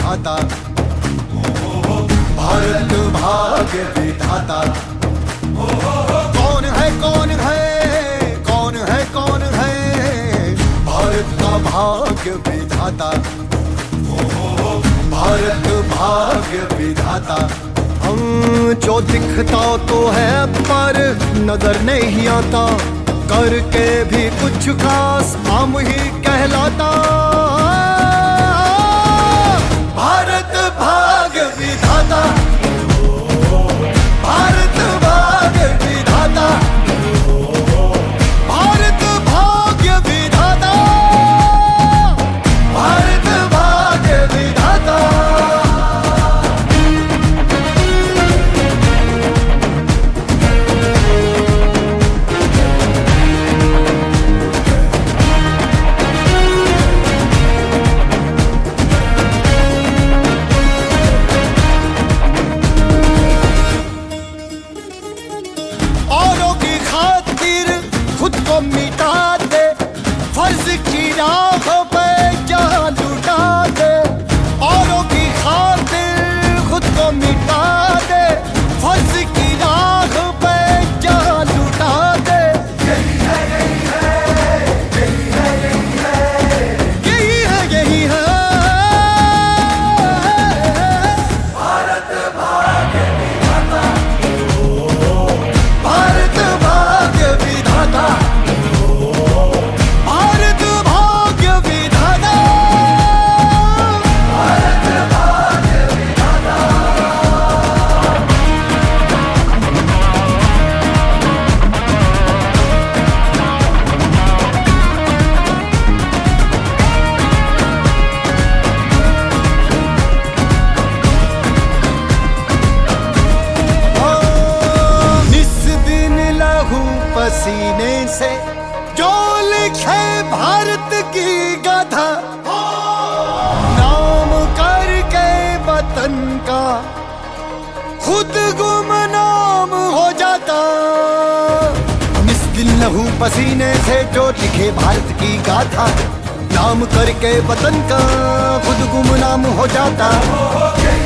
विधाता, भारत भाग्य विधाता। कौन है कौन है कौन है कौन है भारत का भाग्य विधाता, भारत भाग्य विधाता। जो दिखता तो है पर नजर नहीं आता, करके भी कुछ खास हम ही कहलाता। भारत भाग्य विधाता, भारत भाग्य विधाता, भारत भाग्य विधाता, भारत भाग्य विधाता। खुद को मिटा दे, फर्ज की राह पे जान लुटा दे। औरों की खातिर खुद को मिटा दे, फर्ज की राह पे जान लुटा दे। यही है यही है यही है यही है यही है यही है भारत भाग्य विधाता, भारत भाग्य विधाता, भारत भाग्य विधाता, भारत भाग्य विधाता। निस दिन लहू पसीने से जो लिखे भारत की गाथा, नाम करके वतन का खुद गुमनाम हो जाता। निस दिन लहू पसीने से जो लिखे भारत की गाथा, नाम करके वतन का खुद गुमनाम हो जाता।